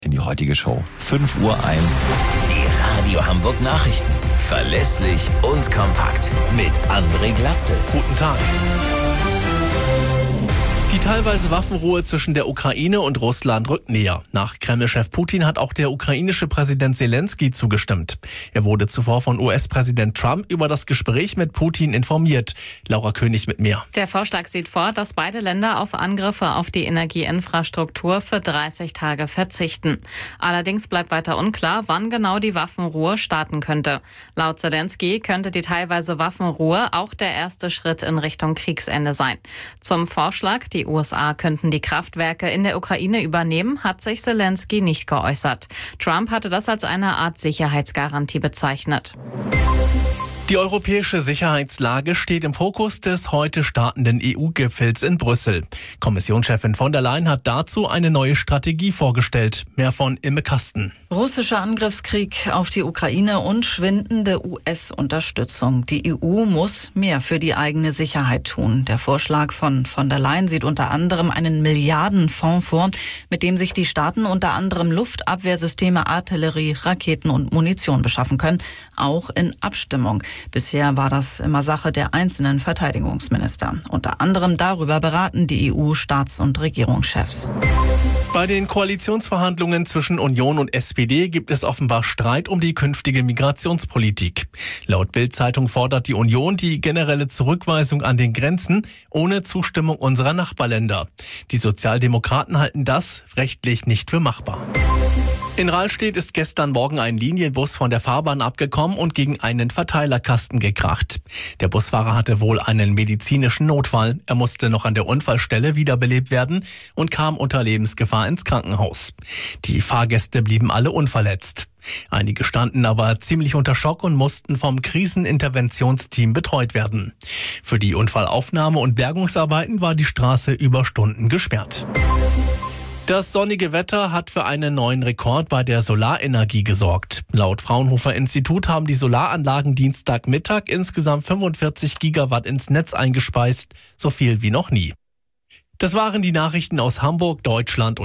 In die heutige Show. 5:01 Uhr. Die Radio Hamburg Nachrichten. Verlässlich und kompakt. Mit André Glatzel. Guten Tag. Die teilweise Waffenruhe zwischen der Ukraine und Russland rückt näher. Nach Kreml-Chef Putin hat auch der ukrainische Präsident Zelensky zugestimmt. Er wurde zuvor von US-Präsident Trump über das Gespräch mit Putin informiert. Laura König mit mehr. Der Vorschlag sieht vor, dass beide Länder auf Angriffe auf die Energieinfrastruktur für 30 Tage verzichten. Allerdings bleibt weiter unklar, wann genau die Waffenruhe starten könnte. Laut Zelensky könnte die teilweise Waffenruhe auch der erste Schritt in Richtung Kriegsende sein. Zum Vorschlag, die USA könnten die Kraftwerke in der Ukraine übernehmen, hat sich Zelensky nicht geäußert. Trump hatte das als eine Art Sicherheitsgarantie bezeichnet. Die europäische Sicherheitslage steht im Fokus des heute startenden EU-Gipfels in Brüssel. Kommissionschefin von der Leyen hat dazu eine neue Strategie vorgestellt. Mehr von Imme Kasten. Russischer Angriffskrieg auf die Ukraine und schwindende US-Unterstützung. Die EU muss mehr für die eigene Sicherheit tun. Der Vorschlag von der Leyen sieht unter anderem einen Milliardenfonds vor, mit dem sich die Staaten unter anderem Luftabwehrsysteme, Artillerie, Raketen und Munition beschaffen können, auch in Abstimmung. Bisher war das immer Sache der einzelnen Verteidigungsminister. Unter anderem darüber beraten die EU-Staats- und Regierungschefs. Bei den Koalitionsverhandlungen zwischen Union und SPD gibt es offenbar Streit um die künftige Migrationspolitik. Laut Bild-Zeitung fordert die Union die generelle Zurückweisung an den Grenzen ohne Zustimmung unserer Nachbarländer. Die Sozialdemokraten halten das rechtlich nicht für machbar. In Rahlstedt ist gestern Morgen ein Linienbus von der Fahrbahn abgekommen und gegen einen Verteilerkasten gekracht. Der Busfahrer hatte wohl einen medizinischen Notfall. Er musste noch an der Unfallstelle wiederbelebt werden und kam unter Lebensgefahr ins Krankenhaus. Die Fahrgäste blieben alle unverletzt. Einige standen aber ziemlich unter Schock und mussten vom Kriseninterventionsteam betreut werden. Für die Unfallaufnahme und Bergungsarbeiten war die Straße über Stunden gesperrt. Das sonnige Wetter hat für einen neuen Rekord bei der Solarenergie gesorgt. Laut Fraunhofer Institut haben die Solaranlagen Dienstagmittag insgesamt 45 Gigawatt ins Netz eingespeist, so viel wie noch nie. Das waren die Nachrichten aus Hamburg, Deutschland und